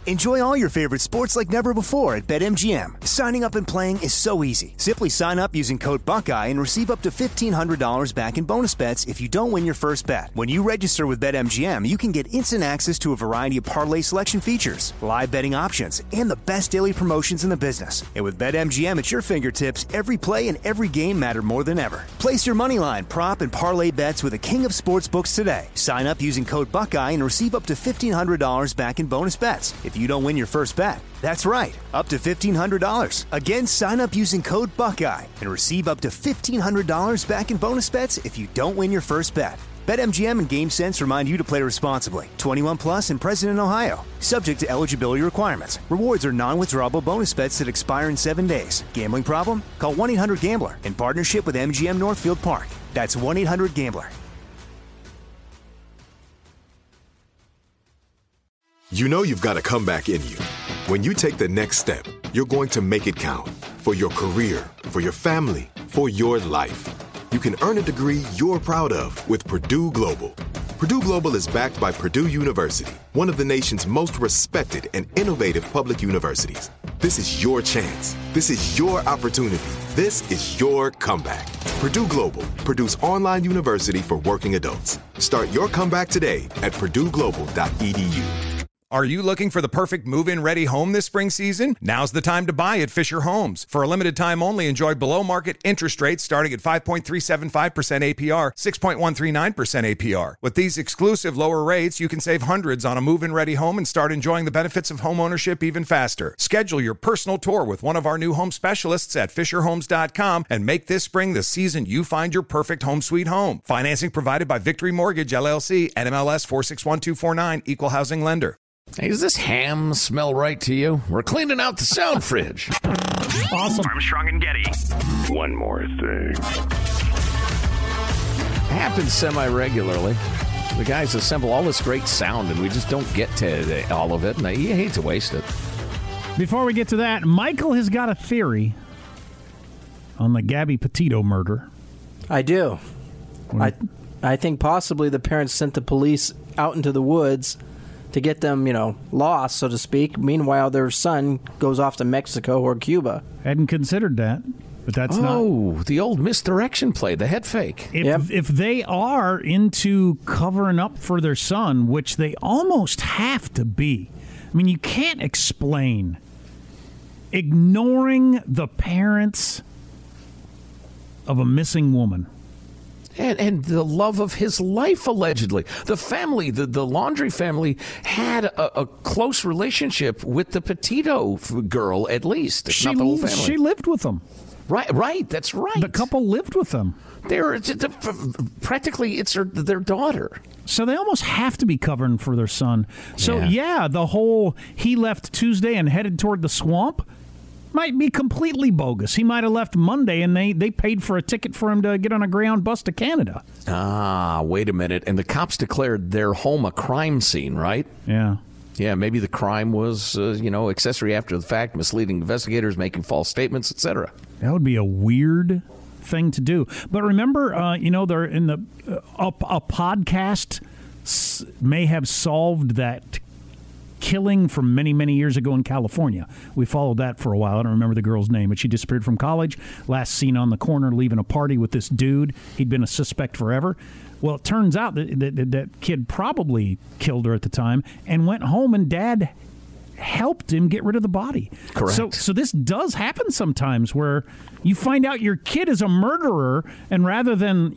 Enjoy all your favorite sports like never before at BetMGM. Signing up and playing is so easy. Simply sign up using code Buckeye and receive up to $1,500 back in bonus bets if you don't win your first bet. When you register with BetMGM, you can get instant access to a variety of parlay selection features, live betting options, and the best daily promotions in the business. And with BetMGM at your fingertips, every play and every game matter more than ever. Place your moneyline, prop, and parlay bets with the king of sportsbooks today. Sign up using code Buckeye and receive up to $1,500 back in bonus bets if you don't win your first bet. That's right, up to $1,500. Again, sign up using code Buckeye and receive up to $1,500 back in bonus bets if you don't win your first bet. BetMGM and GameSense remind you to play responsibly. 21 plus and present in Ohio. Subject to eligibility requirements. Rewards are non-withdrawable bonus bets that expire in 7 days. Gambling problem? Call 1-800-GAMBLER in partnership with MGM Northfield Park. That's 1-800-GAMBLER. You know you've got a comeback in you. When you take the next step, you're going to make it count. For your career, for your family, for your life. You can earn a degree you're proud of with Purdue Global. Purdue Global is backed by Purdue University, one of the nation's most respected and innovative public universities. This is your chance. This is your opportunity. This is your comeback. Purdue Global, Purdue's online university for working adults. Start your comeback today at purdueglobal.edu. Are you looking for the perfect move-in ready home this spring season? Now's the time to buy at Fisher Homes. For a limited time only, enjoy below-market interest rates starting at 5.375% APR, 6.139% APR. With these exclusive lower rates, you can save hundreds on a move-in ready home and start enjoying the benefits of homeownership even faster. Schedule your personal tour with one of our new home specialists at FisherHomes.com and make this spring the season you find your perfect home sweet home. Financing provided by Victory Mortgage, LLC, NMLS 461249, Equal Housing Lender. Hey, does this ham smell right to you? We're cleaning out the sound fridge. Awesome. Armstrong and Getty. One more thing. Happens semi-regularly. The guys assemble all this great sound, and we just don't get to all of it, and you hate to waste it. Before we get to that, Michael has got a theory on the Gabby Petito murder. I do. I think possibly the parents sent the police out into the woods to get them, lost, so to speak. Meanwhile, their son goes off to Mexico or Cuba. Hadn't considered that, but that's not. Oh, the old misdirection play, the head fake. If they are into covering up for their son, which they almost have to be, I mean, you can't explain ignoring the parents of a missing woman. And the love of his life, allegedly. The family, the Laundrie family, had a close relationship with the Petito girl, at least. Not the whole family. She lived with them. Right, that's right. The couple lived with them. Practically, it's their daughter. So they almost have to be covering for their son. So, the whole he left Tuesday and headed toward the swamp might be completely bogus. He might have left Monday, and they paid for a ticket for him to get on a Greyhound bus to Canada. Ah, wait a minute. And the cops declared their home a crime scene, right? Yeah. Yeah, maybe the crime was, accessory after the fact, misleading investigators, making false statements, etc. That would be a weird thing to do. But remember, they're in the a podcast may have solved that killing from many, many years ago in California. We followed that for a while. I don't remember the girl's name, but she disappeared from college. Last seen on the corner leaving a party with this dude. He'd been a suspect forever. Well, it turns out that kid probably killed her at the time and went home, and Dad helped him get rid of the body. Correct. So this does happen sometimes where you find out your kid is a murderer, and rather than,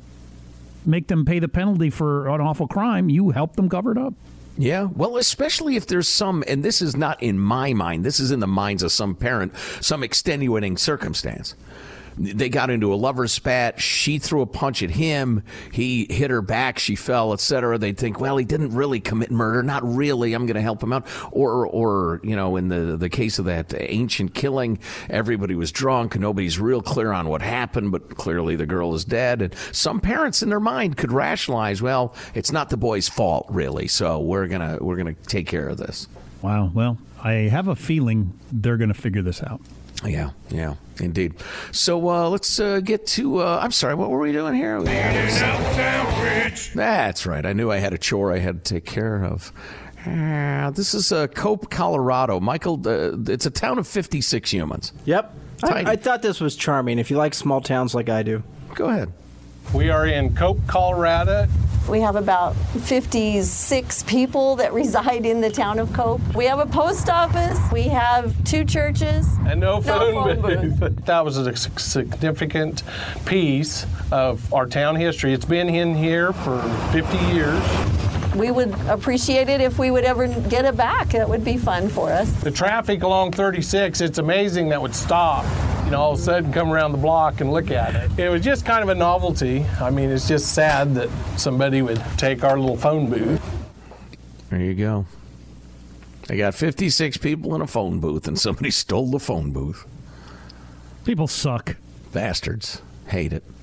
make them pay the penalty for an awful crime, you help them cover it up. Yeah, well, especially if there's some, and this is not in my mind, this is in the minds of some parent, some extenuating circumstance. They got into a lover's spat. She threw a punch at him. He hit her back. She fell, etc. They'd think, well, he didn't really commit murder. Not really. I'm going to help him out. Or in the case of that ancient killing, everybody was drunk. Nobody's real clear on what happened, but clearly the girl is dead. And some parents in their mind could rationalize, well, it's not the boy's fault, really. So we're gonna take care of this. Wow. Well, I have a feeling they're going to figure this out. Yeah, indeed. So let's get to, I'm sorry, what were we doing here? That's right. I knew I had a chore I had to take care of. This is Cope, Colorado. Michael, it's a town of 56 humans. Yep. I thought this was charming, if you like small towns like I do. Go ahead. We are in Cope, Colorado. We have about 56 people that reside in the town of Cope. We have a post office. We have 2 churches. And no phone booth. That was a significant piece of our town history. It's been in here for 50 years. We would appreciate it if we would ever get it back. That would be fun for us. The traffic along 36, it's amazing that would stop. All of a sudden come around the block and look at it. It was just kind of a novelty. I mean, it's just sad that somebody would take our little phone booth. There you go. They got 56 people in a phone booth, and somebody stole the phone booth. People suck. Bastards. Hate it.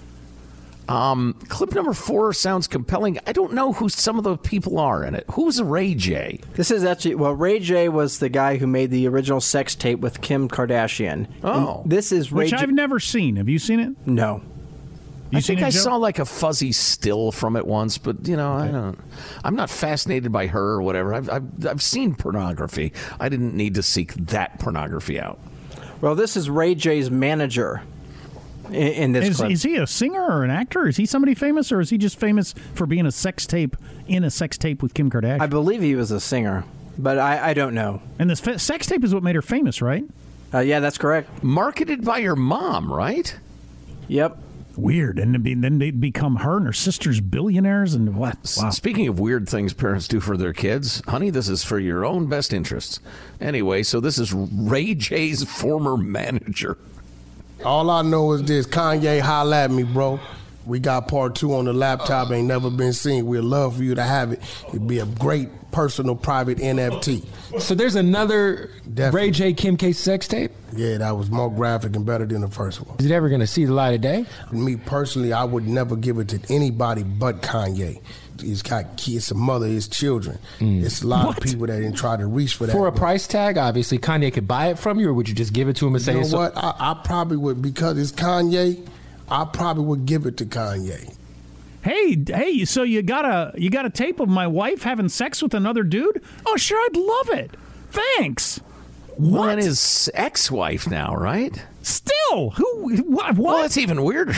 Clip number 4 sounds compelling. I don't know who some of the people are in it. Who's Ray J? This is actually, Ray J was the guy who made the original sex tape with Kim Kardashian. Oh. And this is Ray Which I've never seen. Have you seen it? No. You I seen think it, I Joe? saw like a fuzzy still from it once, but I'm not fascinated by her or whatever. I've seen pornography. I didn't need to seek that pornography out. Well, this is Ray J's manager in this clip. Is he a singer or an actor? Is he somebody famous, or is he just famous for being in a sex tape with Kim Kardashian? I believe he was a singer, but I don't know. And this sex tape is what made her famous, right? Yeah, that's correct. Marketed by your mom, right? Yep. Weird. And then they'd become her and her sisters billionaires and what? Wow. Speaking of weird things parents do for their kids, honey, this is for your own best interests. Anyway, so this is Ray J's former manager. All I know is this: Kanye, holla at me, bro. We got part 2 on the laptop, ain't never been seen. We'd love for you to have it. It'd be a great personal private NFT. So there's another Definitely. Ray J Kim K sex tape? Yeah, that was more graphic and better than the first one. Is it ever going to see the light of day? Me personally, I would never give it to anybody but Kanye. He's got kids, a mother, his children. It's a lot of people that didn't try to reach for that. For a price tag, obviously, Kanye could buy it from you, or would you just give it to him and say, you know what? I probably would, because it's Kanye, I probably would give it to Kanye. Hey, so you got a tape of my wife having sex with another dude? Oh, sure, I'd love it. Thanks. Well, and his ex-wife now, right? Still, who? What? Well, it's even weirder.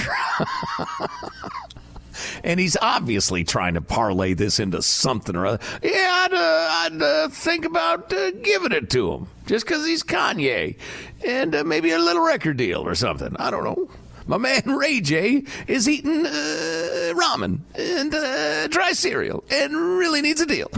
And he's obviously trying to parlay this into something or other. Yeah, I'd think about giving it to him just because he's Kanye, and maybe a little record deal or something. I don't know. My man Ray J is eating ramen and dry cereal and really needs a deal.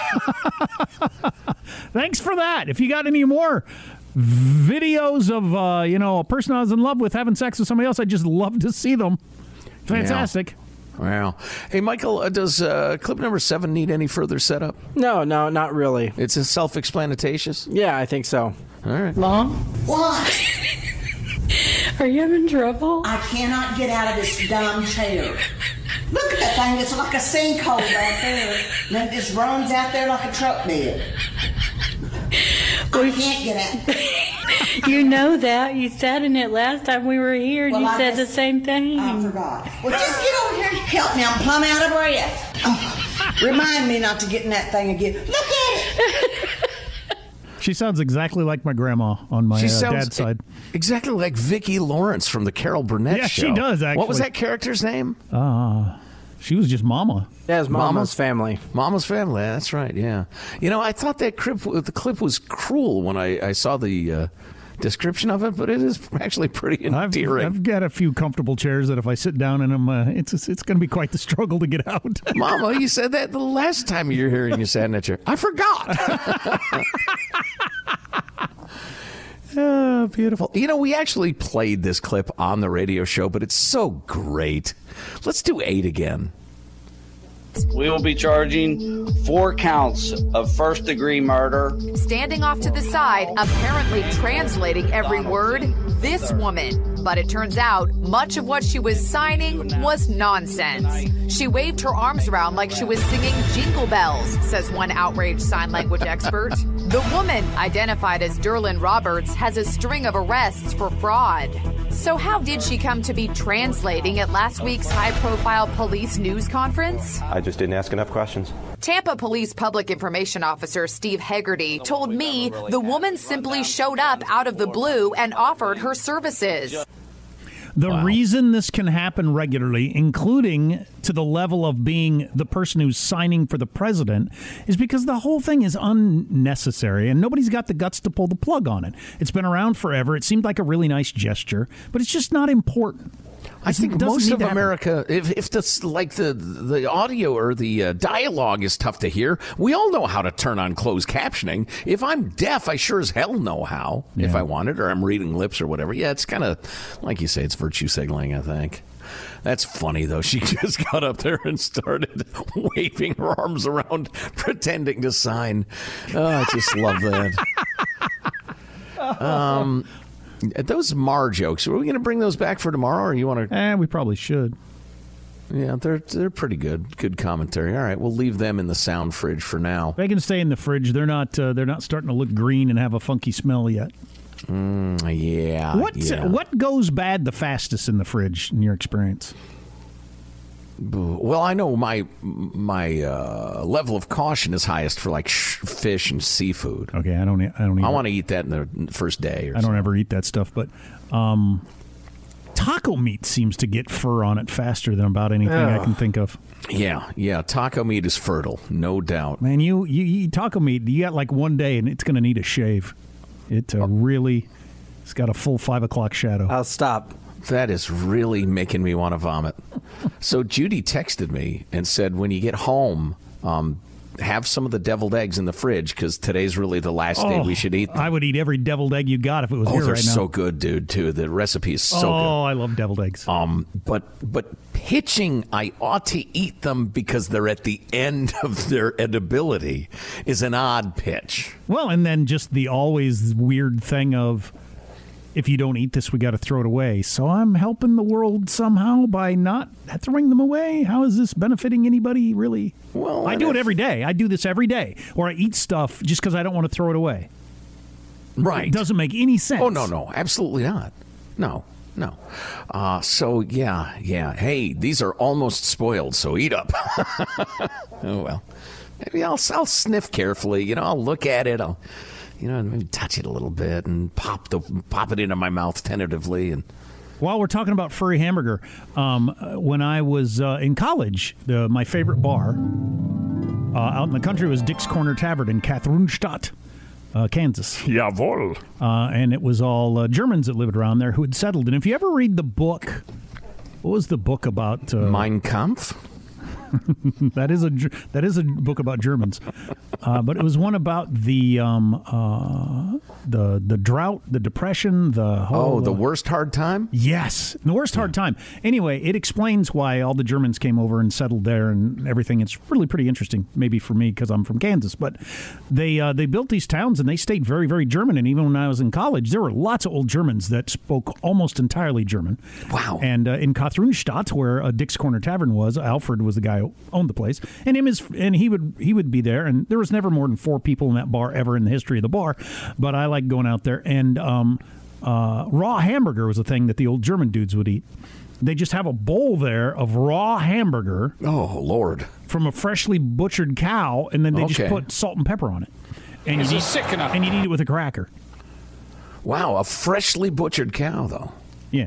Thanks for that. If you got any more videos of a person I was in love with having sex with somebody else, I'd just love to see them. Fantastic. Yeah. Wow. Hey, Michael, does clip number 7 need any further setup? No, not really. It's a self-explanatatious? Yeah, I think so. All right. Mom? What? Are you having trouble? I cannot get out of this dumb chair. Look at that thing. It's like a sinkhole right there. And it just runs out there like a truck bed. I can't get out. You know that. You sat in it last time we were here, and Well, you I said just- the same thing. I forgot. Well, just get over here and help me. I'm plumb out of breath. Oh, remind me not to get in that thing again. Look at it. She sounds exactly like my grandma on my dad's side. Exactly like Vicki Lawrence from the Carol Burnett show. Yeah, she does, actually. What was that character's name? She was just Mama. Yeah, it was Mama's Family. Mama's Family, that's right, yeah. I thought the clip was cruel when I saw the description of it, but it is actually pretty endearing. I've got a few comfortable chairs that if I sit down in them, it's going to be quite the struggle to get out. Mama, you said that the last time you were here and you sat in that chair. I forgot. Oh, beautiful. We actually played this clip on the radio show, but it's so great. Let's do 8 again. We will be charging 4 counts of first-degree murder. Standing off to the side, apparently translating every word, this woman. But it turns out much of what she was signing was nonsense. She waved her arms around like she was singing Jingle Bells, says one outraged sign language expert. The woman, identified as Derlin Roberts, has a string of arrests for fraud. So how did she come to be translating at last week's high-profile police news conference? I just didn't ask enough questions. Tampa Police Public Information Officer Steve Hegarty told me the woman simply showed up out of the blue and offered her services. The reason this can happen regularly, including to the level of being the person who's signing for the president, is because the whole thing is unnecessary and nobody's got the guts to pull the plug on it. It's been around forever. It seemed like a really nice gesture, but it's just not important. I think most of America, if that's like the audio or the dialogue is tough to hear, we all know how to turn on closed captioning. If I'm deaf, I sure as hell know how, if I want it, or I'm reading lips or whatever. Yeah, it's kind of, like you say, it's virtue signaling, I think. That's funny, though. She just got up there and started waving her arms around, pretending to sign. Oh, I just love that. Those Mar jokes, are we going to bring those back for tomorrow, or you want to? We probably should. Yeah, they're pretty good. Good commentary. All right, we'll leave them in the sound fridge for now. They can stay in the fridge. They're not starting to look green and have a funky smell yet. Yeah. What goes bad the fastest in the fridge in your experience? Well, I know my level of caution is highest for like fish and seafood. Okay, I don't. I want to eat that in the first day. I don't ever eat that stuff, but taco meat seems to get fur on it faster than about anything I can think of. Yeah. Taco meat is fertile, no doubt. Man, you eat taco meat, you got like one day, and it's going to need a shave. It's got a full 5 o'clock shadow. I'll stop. That is really making me want to vomit. So Judy texted me and said, when you get home, have some of the deviled eggs in the fridge because today's really the last day we should eat them. I would eat every deviled egg you got if it was here right now. They're so good, dude, too. The recipe is so good. Oh, I love deviled eggs. But pitching, I ought to eat them because they're at the end of their edibility is an odd pitch. Well, and then just the always weird thing of, if you don't eat this, we got to throw it away. So I'm helping the world somehow by not throwing them away. How is this benefiting anybody, really? Well, I do it every day. I do this every day. Or I eat stuff just because I don't want to throw it away. Right. It doesn't make any sense. Oh, no. Absolutely not. No. So, yeah. Hey, these are almost spoiled, so eat up. Oh, well. Maybe I'll sniff carefully. I'll look at it. I'll maybe touch it a little bit and pop it into my mouth tentatively. And while we're talking about furry hamburger, when I was in college, my favorite bar out in the country was Dick's Corner Tavern in Kathrunstadt, Kansas. Jawohl. And it was all Germans that lived around there who had settled. And if you ever read the book, what was the book about? Mein Kampf? That is a book about Germans, but it was one about the drought, the depression, the worst hard time. Yes, the worst hard time. Anyway, it explains why all the Germans came over and settled there and everything. It's really pretty interesting. Maybe for me because I'm from Kansas, but they built these towns and they stayed very, very German. And even when I was in college, there were lots of old Germans that spoke almost entirely German. Wow! And in Kathrunstadt, where Dick's Corner Tavern was, Alfred was the guy who owned the place, and he would be there, and there was never more than 4 people in that bar ever in the history of the bar. But I like going out there, and raw hamburger was a thing that the old German dudes would eat. They just have a bowl there of raw hamburger. Oh, Lord. From a freshly butchered cow, and then they just put salt and pepper on it. And you'd eat it with a cracker. Wow, a freshly butchered cow, though. Yeah.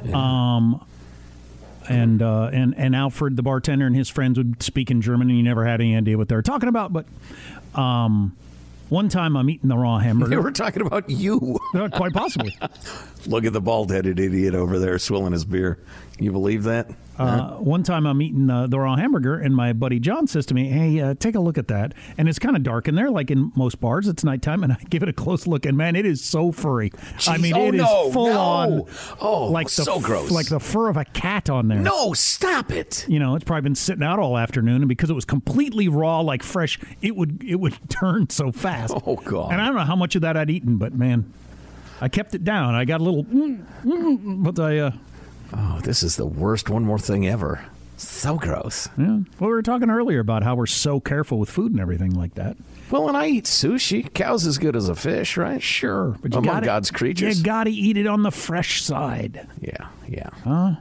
And Alfred, the bartender, and his friends would speak in German, and you never had any idea what they were talking about. But one time I'm eating the raw hamburger. They were talking about you. Quite possibly. Look at the bald-headed idiot over there swilling his beer. Can you believe that? One time I'm eating the raw hamburger, and my buddy John says to me, hey, take a look at that. And it's kind of dark in there, like in most bars. It's nighttime, and I give it a close look, and, man, it is so furry. Jeez, I mean, it is full on. Oh, like so gross. Like the fur of a cat on there. No, stop it. It's probably been sitting out all afternoon, and because it was completely raw, like fresh, it would turn so fast. Oh, God. And I don't know how much of that I'd eaten, but, man, I kept it down. I got a little, but I... Oh, this is the worst one more thing ever. So gross. Yeah. Well, we were talking earlier about how we're so careful with food and everything like that. Well, when I eat sushi, cow's as good as a fish, right? Sure. But among God's creatures. You got to eat it on the fresh side. Yeah. Huh?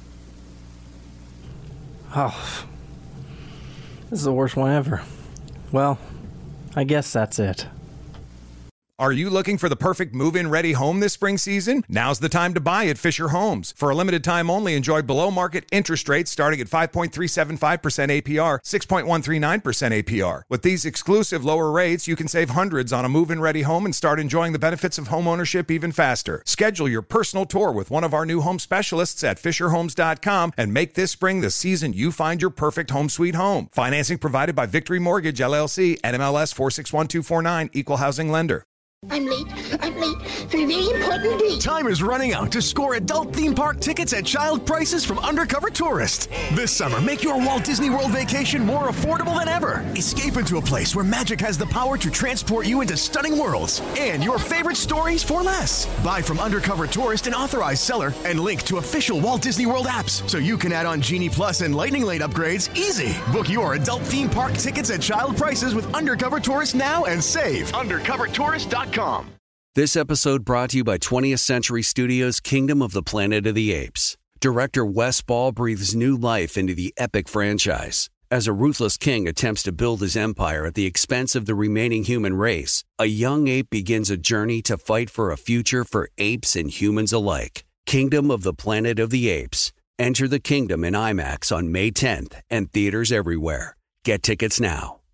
Oh, this is the worst one ever. Well, I guess that's it. Are you looking for the perfect move-in ready home this spring season? Now's the time to buy at Fisher Homes. For a limited time only, enjoy below-market interest rates starting at 5.375% APR, 6.139% APR. With these exclusive lower rates, you can save hundreds on a move-in ready home and start enjoying the benefits of home ownership even faster. Schedule your personal tour with one of our new home specialists at FisherHomes.com and make this spring the season you find your perfect home sweet home. Financing provided by Victory Mortgage, LLC, NMLS 461249, Equal Housing Lender. I'm late for a very important date. Time is running out to score adult theme park tickets at child prices from Undercover Tourist. This summer, make your Walt Disney World vacation more affordable than ever. Escape into a place where magic has the power to transport you into stunning worlds and your favorite stories for less. Buy from Undercover Tourist, an authorized seller, and link to official Walt Disney World apps so you can add on Genie Plus and Lightning Lane upgrades easy. Book your adult theme park tickets at child prices with Undercover Tourist now and save. UndercoverTourist.com. This episode brought to you by 20th Century Studios' Kingdom of the Planet of the Apes. Director Wes Ball breathes new life into the epic franchise. As a ruthless king attempts to build his empire at the expense of the remaining human race, a young ape begins a journey to fight for a future for apes and humans alike. Kingdom of the Planet of the Apes. Enter the kingdom in IMAX on May 10th and theaters everywhere. Get tickets now.